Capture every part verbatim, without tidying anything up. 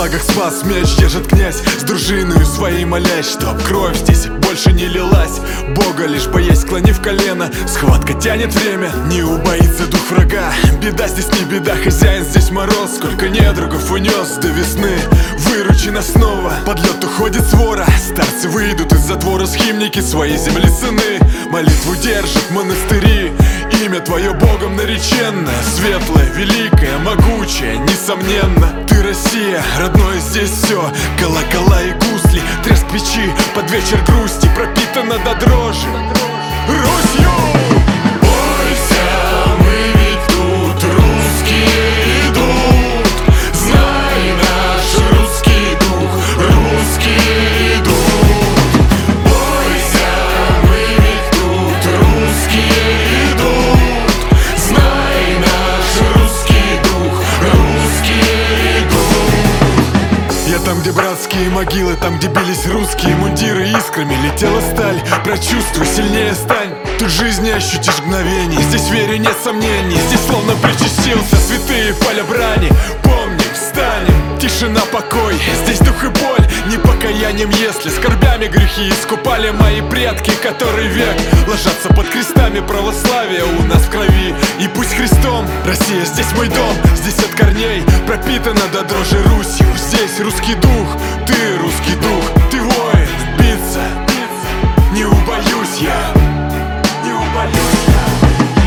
шпагах спас меч держит князь, с дружиною своей молясь, чтоб кровь здесь больше не лилась. Бога лишь боясь, склонив колено, схватка тянет время, не убоится дух врага. Беда здесь не беда, хозяин здесь мороз. Сколько недругов унес до весны, выручи нас снова. Под лед уходит свора, старцы выйдут из затвора, схимники своей земли сыны. Молитву держат монастыри, имя твое Богом нареченное, светлое, великое, могучее, несомненно. Ты Россия, родное здесь все, колокола и гусли, треск печи под вечер грусти, пропитана до дрожи Русью! Бойся, мы ведь тут, русские идут. Знай наш русский дух, русские идут. Бойся, мы ведь тут, русские идут. Знай наш русский дух, русские идут. Я там, где братские могилы, там, где бились русские мундиры, искрами летела сталь. Прочувствуй, сильнее стань, тут жизни ощутишь мгновение. Здесь вере нет сомнений, здесь словно причастился святые поля брани. Помни, встанем, тишина, покой, здесь дух и боль, не покаянием, если скорбями грехи искупали мои предки, которые век ложатся под крестами православия у нас в крови. И пусть Христом Россия здесь мой дом, здесь от корней пропитана до дрожи Русью. Здесь русский дух, ты русский дух, ты воин, биться, не убоюсь я, не убоюсь я.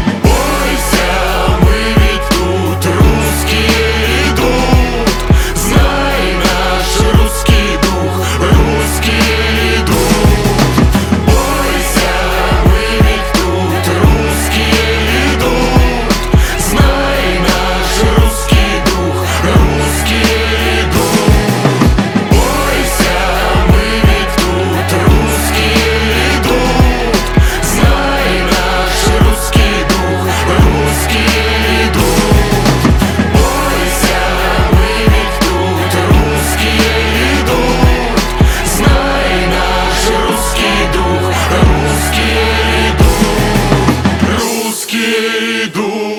Бойся, мы ведь тут, русские идут. Знай наш русский дух, русские идут. Бойся, мы ведь тут, русские идут. Знай наш русский дух, русские идут. Бойся, мы ведь тут, русские идут. Знай наш русский дух, русские идут. Бойся, мы ведь тут, русские идут. Знай наш русский дух, русские идут. Русские идут.